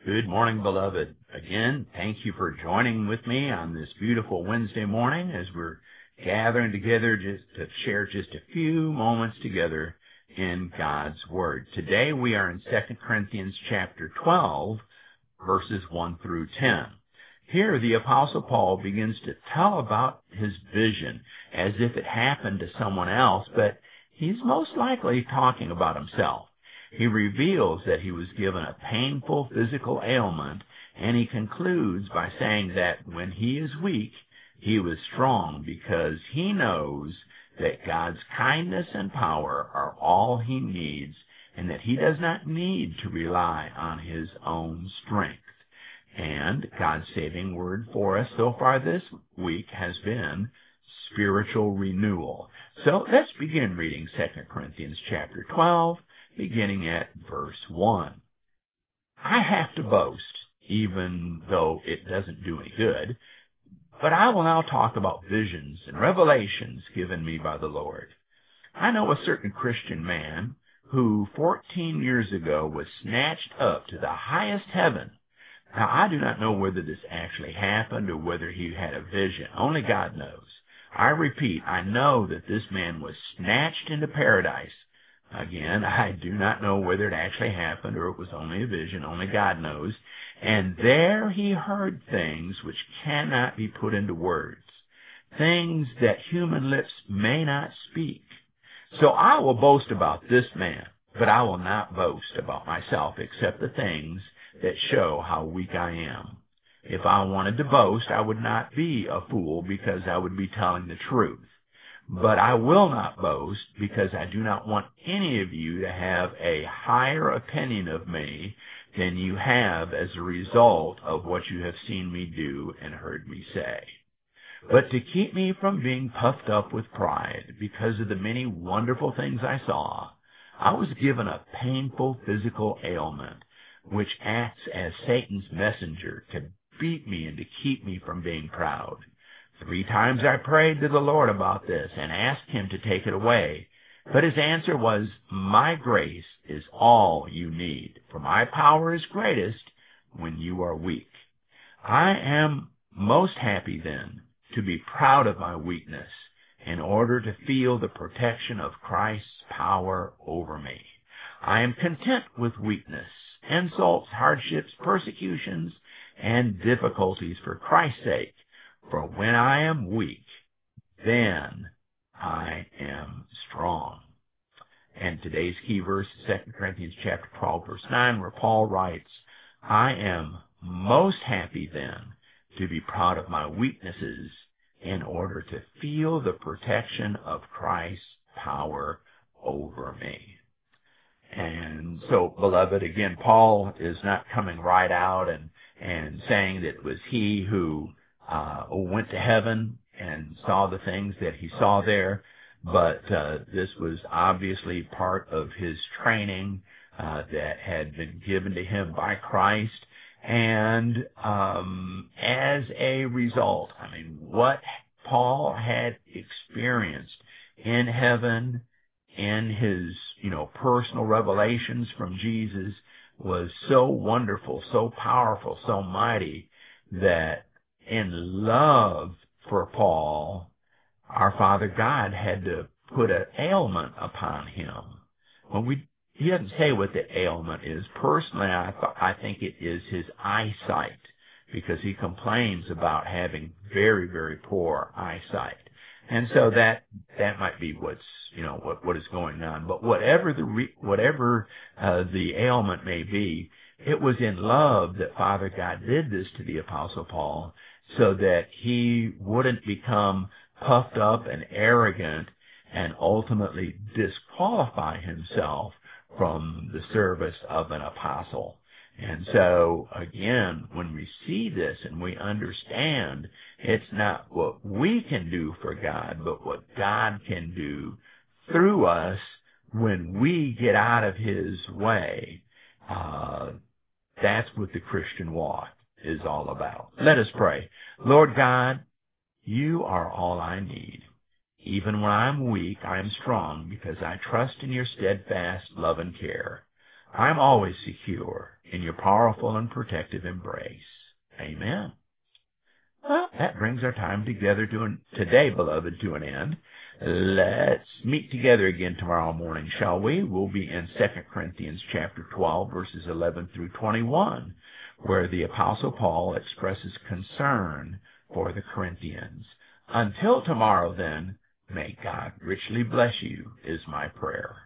Good morning, beloved. Again, thank you for joining with me on this beautiful Wednesday morning as we're gathering together just to share just a few moments together in God's Word. Today we are in 2 Corinthians chapter 12, verses 1 through 10. Here the Apostle Paul begins to tell about his vision as if it happened to someone else, but he's most likely talking about himself. He reveals that he was given a painful physical ailment, and he concludes by saying that when he is weak, he was strong because he knows that God's kindness and power are all he needs and that he does not need to rely on his own strength. And God's saving word for us so far this week has been spiritual renewal. So let's begin reading 2 Corinthians chapter 12, beginning at verse 1. I have to boast, even though it doesn't do any good, but I will now talk about visions and revelations given me by the Lord. I know a certain Christian man who 14 years ago was snatched up to the highest heaven. Now, I do not know whether this actually happened or whether he had a vision. Only God knows. I repeat, I know that this man was snatched into paradise. Again, I do not know whether it actually happened or it was only a vision. Only God knows. And there he heard things which cannot be put into words, things that human lips may not speak. So I will boast about this man, but I will not boast about myself except the things that show how weak I am. If I wanted to boast, I would not be a fool because I would be telling the truth. But I will not boast because I do not want any of you to have a higher opinion of me than you have as a result of what you have seen me do and heard me say. But to keep me from being puffed up with pride because of the many wonderful things I saw, I was given a painful physical ailment, which acts as Satan's messenger to beat me and to keep me from being proud. 3 times I prayed to the Lord about this and asked him to take it away. But his answer was, my grace is all you need, for my power is greatest when you are weak. I am most happy then to be proud of my weakness in order to feel the protection of Christ's power over me. I am content with weakness, insults, hardships, persecutions, and difficulties for Christ's sake. For when I am weak, then I am strong. And today's key verse is 2 Corinthians chapter 12, verse 9, where Paul writes, I am most happy then to be proud of my weaknesses in order to feel the protection of Christ's power over me. And so, beloved, again, Paul is not coming right out and saying that it was he who went to heaven and saw the things that he saw there, but this was obviously part of his training that had been given to him by Christ. And as a result, what Paul had experienced in heaven, in his, personal revelations from Jesus was so wonderful, so powerful, so mighty that in love for Paul, our Father God had to put an ailment upon him. He doesn't say what the ailment is. Personally, I think it is his eyesight, because he complains about having very, very poor eyesight. And so that might be what is going on. But whatever the ailment may be, it was in love that Father God did this to the Apostle Paul, so that he wouldn't become puffed up and arrogant and ultimately disqualify himself from the service of an apostle. And so, again, when we see this and we understand it's not what we can do for God, but what God can do through us when we get out of his way, that's what the Christian walk is all about. Let us pray. Lord God, you are all I need. Even when I'm weak, I am strong because I trust in your steadfast love and care. I'm always secure in your powerful and protective embrace. Amen. Well, that brings our time together today, beloved, to an end. Let's meet together again tomorrow morning, shall we? We'll be in 2 Corinthians chapter 12, verses 11 through 21, where the Apostle Paul expresses concern for the Corinthians. Until tomorrow, then, may God richly bless you, is my prayer.